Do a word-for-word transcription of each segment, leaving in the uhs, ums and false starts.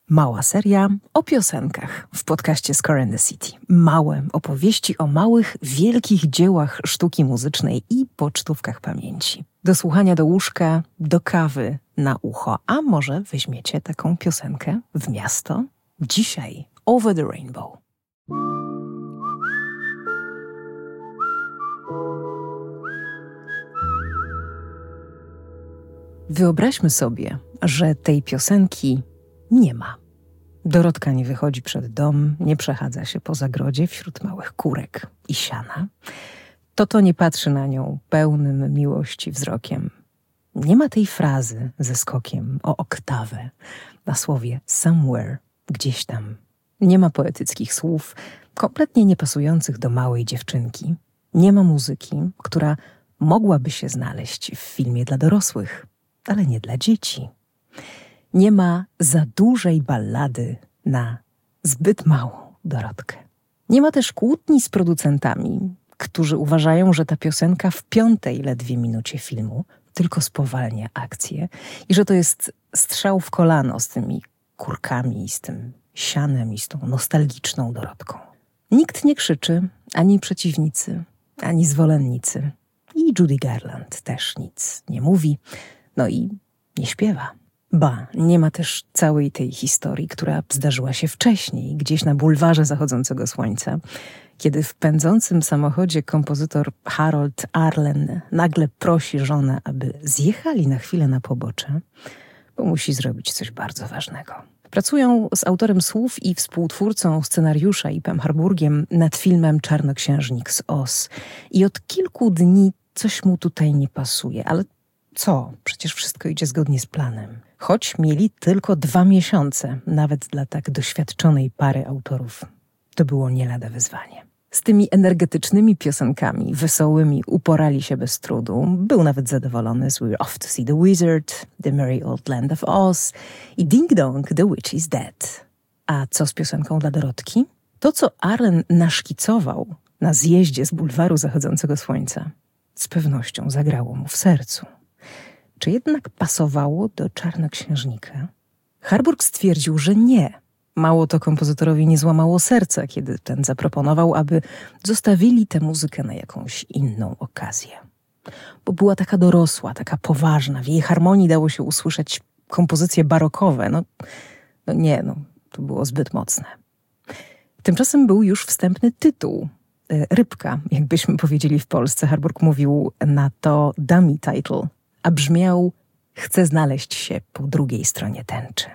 Mała seria o piosenkach w podcaście Score and the City. Małe opowieści o małych, wielkich dziełach sztuki muzycznej i pocztówkach pamięci. Do słuchania do łóżka, do kawy, na ucho. A może weźmiecie taką piosenkę w miasto? Dzisiaj Over the Rainbow. Wyobraźmy sobie, że tej piosenki nie ma. Dorotka nie wychodzi przed dom, nie przechadza się po zagrodzie wśród małych kurek i siana. Toto nie patrzy na nią pełnym miłości wzrokiem. Nie ma tej frazy ze skokiem o oktawę na słowie somewhere, gdzieś tam. Nie ma poetyckich słów, kompletnie niepasujących do małej dziewczynki. Nie ma muzyki, która mogłaby się znaleźć w filmie dla dorosłych, ale nie dla dzieci. Nie ma za dużej ballady na zbyt małą Dorotkę. Nie ma też kłótni z producentami, którzy uważają, że ta piosenka w piątej ledwie minucie filmu tylko spowalnia akcję i że to jest strzał w kolano z tymi kurkami, z tym sianem i z tą nostalgiczną Dorotką. Nikt nie krzyczy, ani przeciwnicy, ani zwolennicy. I Judy Garland też nic nie mówi, no i nie śpiewa. Ba, nie ma też całej tej historii, która zdarzyła się wcześniej, gdzieś na bulwarze zachodzącego słońca, kiedy w pędzącym samochodzie kompozytor Harold Arlen nagle prosi żonę, aby zjechali na chwilę na pobocze, bo musi zrobić coś bardzo ważnego. Pracują z autorem słów i współtwórcą scenariusza Ipem Harburgiem nad filmem Czarnoksiężnik z Oz. I od kilku dni coś mu tutaj nie pasuje, ale co? Przecież wszystko idzie zgodnie z planem. Choć mieli tylko dwa miesiące, nawet dla tak doświadczonej pary autorów, to było nie lada wyzwanie. Z tymi energetycznymi piosenkami, wesołymi, uporali się bez trudu. Był nawet zadowolony z We're Off to See the Wizard, The Merry Old Land of Oz i Ding Dong, The Witch is Dead. A co z piosenką dla Dorotki? To, co Arlen naszkicował na zjeździe z bulwaru zachodzącego słońca, z pewnością zagrało mu w sercu. Czy jednak pasowało do Czarnoksiężnika? Harburg stwierdził, że nie. Mało to kompozytorowi nie złamało serca, kiedy ten zaproponował, aby zostawili tę muzykę na jakąś inną okazję. Bo była taka dorosła, taka poważna. W jej harmonii dało się usłyszeć kompozycje barokowe. No, no nie, no, to było zbyt mocne. Tymczasem był już wstępny tytuł. Rybka, jakbyśmy powiedzieli w Polsce. Harburg mówił na to dummy title, a brzmiał Chcę znaleźć się po drugiej stronie tęczy.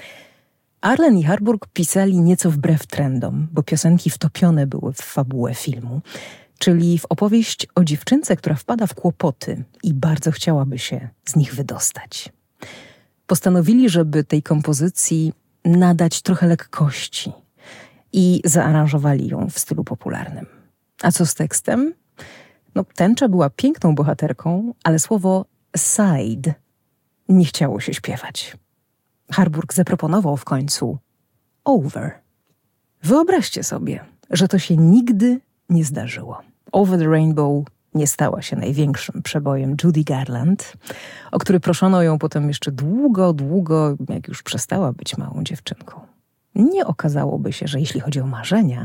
Arlen i Harburg pisali nieco wbrew trendom, bo piosenki wtopione były w fabułę filmu, czyli w opowieść o dziewczynce, która wpada w kłopoty i bardzo chciałaby się z nich wydostać. Postanowili, żeby tej kompozycji nadać trochę lekkości i zaaranżowali ją w stylu popularnym. A co z tekstem? No, tęcza była piękną bohaterką, ale słowo side nie chciało się śpiewać. Harburg zaproponował w końcu over. Wyobraźcie sobie, że to się nigdy nie zdarzyło. Over the Rainbow nie stała się największym przebojem Judy Garland, o który proszono ją potem jeszcze długo, długo, jak już przestała być małą dziewczynką. Nie okazałoby się, że jeśli chodzi o marzenia,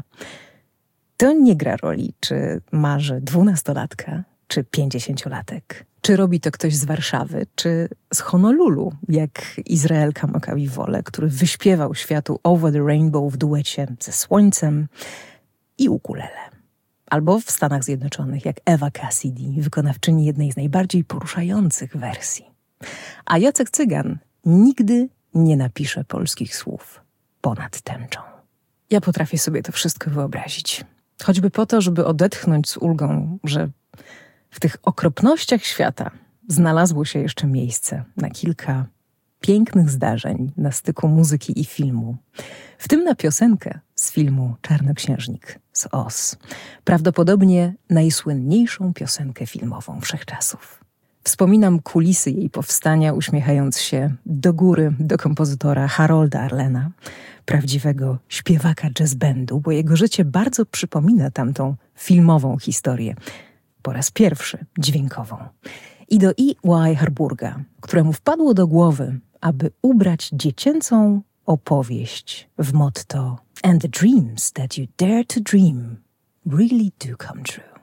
to nie gra roli, czy marzy dwunastolatka, czy pięćdziesięciolatek. Czy robi to ktoś z Warszawy, czy z Honolulu, jak Izraelka Makawiwole, który wyśpiewał światu Over the Rainbow w duecie ze słońcem i ukulele. Albo w Stanach Zjednoczonych, jak Eva Cassidy, wykonawczyni jednej z najbardziej poruszających wersji. A Jacek Cygan nigdy nie napisze polskich słów ponad tęczą. Ja potrafię sobie to wszystko wyobrazić. Choćby po to, żeby odetchnąć z ulgą, że w tych okropnościach świata znalazło się jeszcze miejsce na kilka pięknych zdarzeń na styku muzyki i filmu. W tym na piosenkę z filmu Czarnoksiężnik z Oz. Prawdopodobnie najsłynniejszą piosenkę filmową wszechczasów. Wspominam kulisy jej powstania, uśmiechając się do góry do kompozytora Harolda Arlena, prawdziwego śpiewaka jazz bandu, bo jego życie bardzo przypomina tamtą filmową historię. Po raz pierwszy dźwiękową. I do E Y Harburga, któremu wpadło do głowy, aby ubrać dziecięcą opowieść w motto And the dreams that you dare to dream really do come true.